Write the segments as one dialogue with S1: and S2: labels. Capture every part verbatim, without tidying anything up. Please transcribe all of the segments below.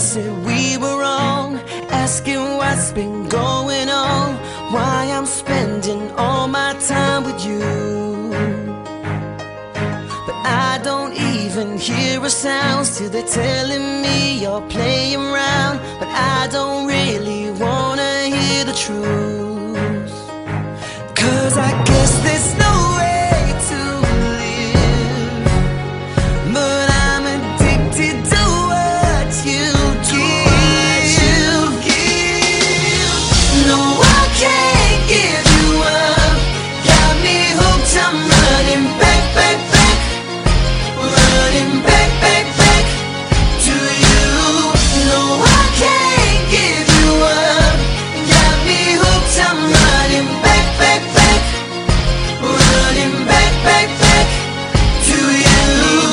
S1: said we were wrong, asking what's been going on, why I'm spending all my time with you. But I don't even hear a sound, still they're telling me you're playing around. But I don't really wanna hear the truth, 'cause I guess there's no way to live, but I'm addicted to what you give. No, I can't give you up, got me hooked, I'm running back, back, back, running back, back, back to you. No, I can't give you up, got me hooked, I'm running back, back, back, running back, back, back to you.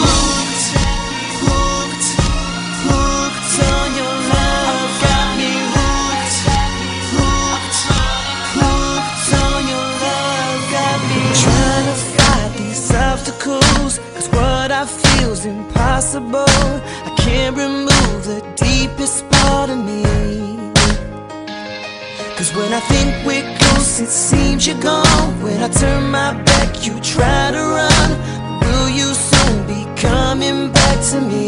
S1: Hooked, hooked on your love, got me hooked, hooked, hooked on your love, got me. Trying to fight these obstacles, 'cause what I feel's impossible. I can't remove the deepest part of me, 'cause when I think we're close, it seems you're gone. When I turn my back, you try to run. Will you soon be coming back to me?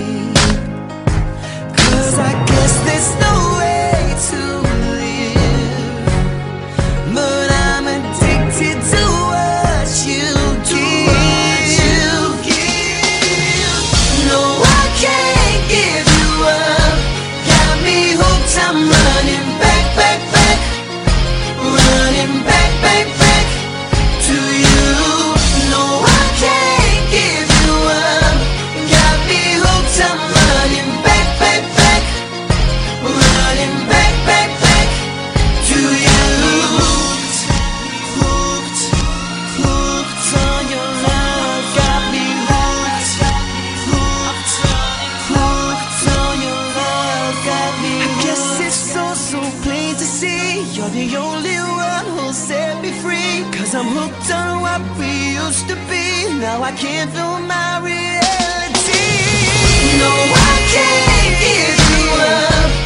S1: 'Cause I guess there's no way to live, but I'm addicted to what you give. No, I can't give you up, got me hooked, I'm running back, back, back, running back, back, back to you. No, I can't give you up, got me hooked, I'm running back, back, back, running back, back, back to you. Hooked, hooked, hooked on your love, got me hooked, hooked, hooked on your love, got me. I guess it's so, so plain to see you're the only one who'll set me free, 'cause I'm hooked on what we used to be. Now I can't feel my reality. No, I can't give you up,